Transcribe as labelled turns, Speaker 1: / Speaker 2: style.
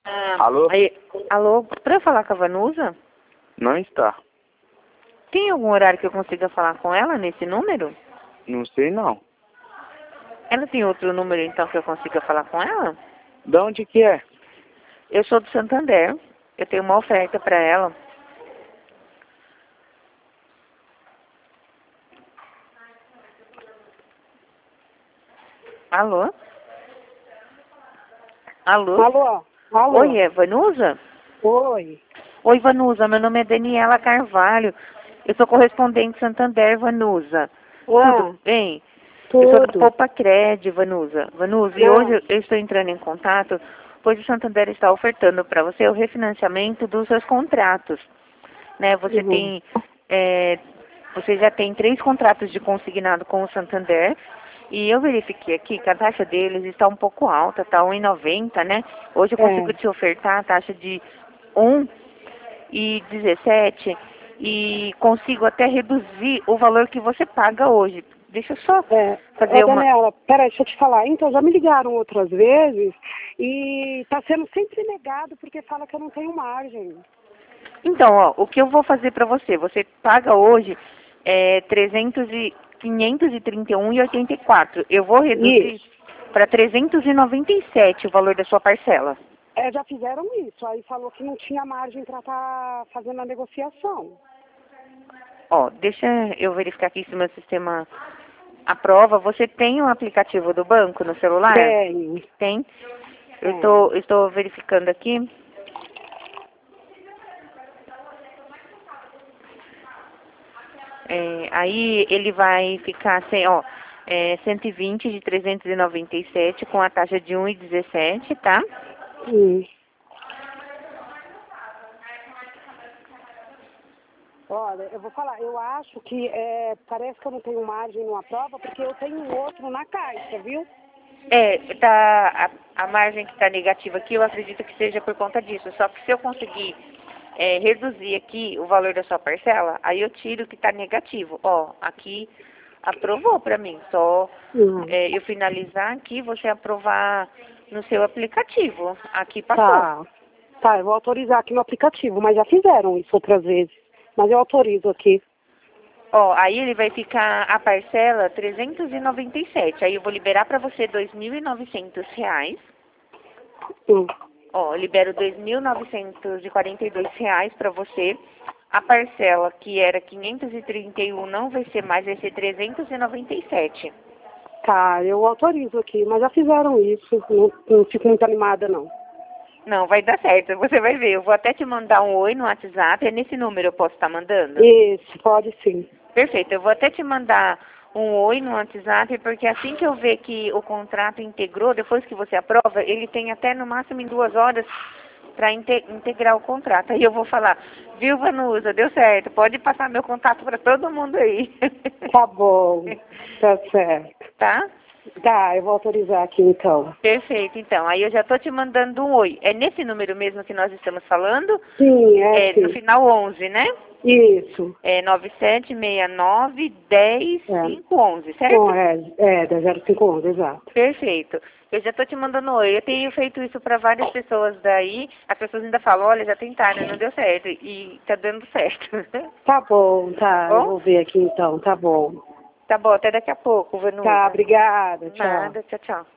Speaker 1: Alô?
Speaker 2: Alô, pra eu falar com a Vanusa?
Speaker 1: Não está.
Speaker 2: Tem algum horário que eu consiga falar com ela nesse número?
Speaker 1: Não sei não.
Speaker 2: Ela tem outro número então que eu consiga falar com ela?
Speaker 1: De onde que é?
Speaker 2: Eu sou do Santander. Eu tenho uma oferta pra ela. Alô? Alô?
Speaker 3: Alô? Alô?
Speaker 2: Oi, é Vanusa?
Speaker 3: Oi.
Speaker 2: Oi, Vanusa. Meu nome é Daniela Carvalho. Eu sou correspondente Santander, Vanusa. Tudo bem? Eu sou da
Speaker 3: Tudo.
Speaker 2: Poupa Cred, Vanusa. Vanusa, e hoje eu estou entrando em contato, pois o Santander está ofertando para você o refinanciamento dos seus contratos. Né? Você tem, você já tem 3 contratos de consignado com o Santander, e eu verifiquei aqui que a taxa deles está um pouco alta, está 1,90, né? Hoje eu consigo te ofertar a taxa de 1,17 e consigo até reduzir o valor que você paga hoje. Deixa eu só fazer uma...
Speaker 3: Daniela, peraí, deixa eu te falar. Então, já me ligaram outras vezes e está sendo sempre negado porque fala que eu não tenho margem.
Speaker 2: Então, ó, o que eu vou fazer para você? Você paga hoje 531,84. Eu vou reduzir para 397 o valor da sua parcela.
Speaker 3: Já fizeram isso. Aí falou que não tinha margem para estar fazendo a negociação.
Speaker 2: Ó, deixa eu verificar aqui se o meu sistema aprova. Você tem um aplicativo do banco no celular?
Speaker 3: Tenho.
Speaker 2: Tem? Eu estou verificando aqui. Aí ele vai ficar sem, 120 de 397 com a taxa de 1,17, tá?
Speaker 3: Olha, eu vou falar, eu acho que parece que eu não tenho margem numa prova porque eu tenho outro na caixa, viu?
Speaker 2: A margem que está negativa aqui, eu acredito que seja por conta disso. Só que se eu conseguir reduzir aqui o valor da sua parcela, aí eu tiro o que está negativo. Ó, aqui aprovou para mim. Só eu finalizar aqui, você aprovar no seu aplicativo. Aqui passou.
Speaker 3: Tá, eu vou autorizar aqui no aplicativo, mas já fizeram isso outras vezes. Mas eu autorizo aqui.
Speaker 2: Ó, aí ele vai ficar a parcela 397. Aí eu vou liberar para você R$ 2.900. Ó, eu libero R$ 2.942 para você. A parcela que era 531 não vai ser mais, vai ser 397.
Speaker 3: Tá, eu autorizo aqui, mas já fizeram isso. Não fico muito animada, não.
Speaker 2: Não, vai dar certo, você vai ver. Eu vou até te mandar um oi no WhatsApp. É nesse número eu posso estar mandando?
Speaker 3: Isso, pode sim.
Speaker 2: Perfeito, eu vou até te mandar um oi no WhatsApp, porque assim que eu ver que o contrato integrou, depois que você aprova, ele tem até no máximo em 2 horas para integrar o contrato. Aí eu vou falar, viu, Vanusa, deu certo, pode passar meu contato para todo mundo aí.
Speaker 3: Tá bom, tá certo.
Speaker 2: Tá?
Speaker 3: Tá, eu vou autorizar aqui então.
Speaker 2: Perfeito, então. Aí eu já tô te mandando um oi. É nesse número mesmo que nós estamos falando?
Speaker 3: Sim, sim.
Speaker 2: No final 11, né?
Speaker 3: Isso.
Speaker 2: 9769-10-511, certo?
Speaker 3: Da 0511, exato.
Speaker 2: Perfeito. Eu já tô te mandando um oi. Eu tenho feito isso para várias pessoas daí. As pessoas ainda falam, olha, já tentaram, não deu certo. E tá dando certo.
Speaker 3: Tá bom, tá.
Speaker 2: Bom?
Speaker 3: Eu vou ver aqui então, tá bom.
Speaker 2: Tá bom, até daqui a pouco, Vanusa.
Speaker 3: Tá, obrigada. Tchau.
Speaker 2: Nada, tchau, tchau.